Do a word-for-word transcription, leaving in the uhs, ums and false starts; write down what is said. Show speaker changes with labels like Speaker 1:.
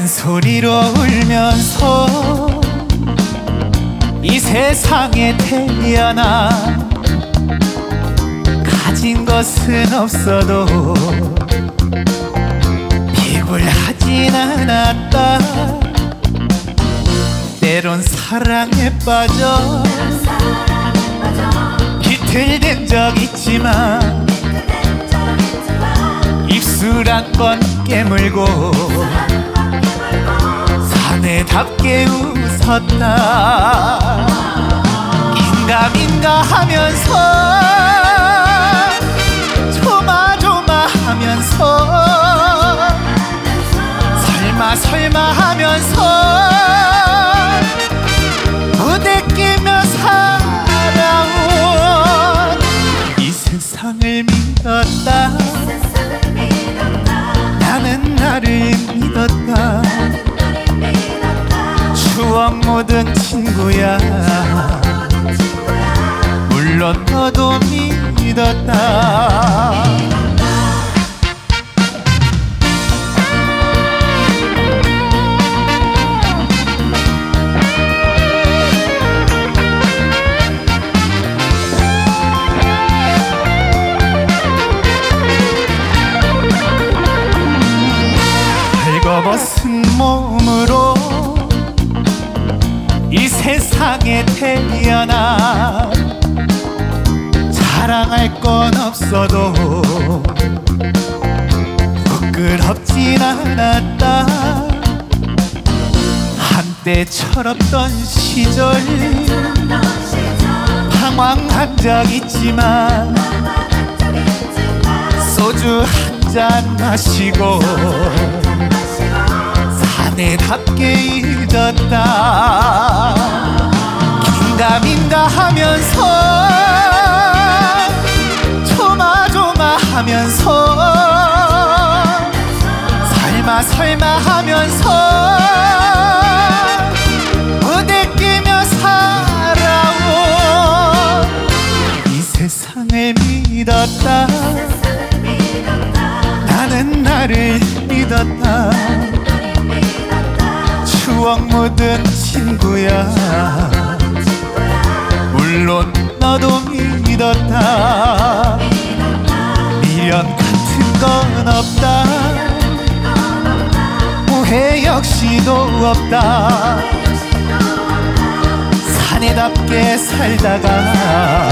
Speaker 1: 큰 소리로 울면서 이 세상에 태어나 가진 것은 없어도 비굴하진 않았다. 때론 사랑에 빠져 비틀댄 적 있지만 입술 한 번 깨물고 사내답게 웃었다. 인가민가 하면서 조마조마 하면서 설마 설마 하면서 부대끼며 살아온 이 세상을 믿었다. 나는 나를 믿었다. 추억 묻은 친구야, 물론 너도 믿었다. 벌거벗은 몸으로 이 세상에 태어나 자랑할 건 없어도 부끄럽진 않았다. 한때 철없던 시절 방황한 적 있지만 소주 한 잔 마시고 사내답게 잊었다. 긴가민가 하면서 조마조마 하면서 설마 설마 하면서 부대끼며 살아온 이 세상을 믿었다. 나는 나를 믿었다. 추억 묻은 친구야, 물론 너도 믿었다. 미련 같은 건 없다. 후회 역시도 없다. 사내답게 살다가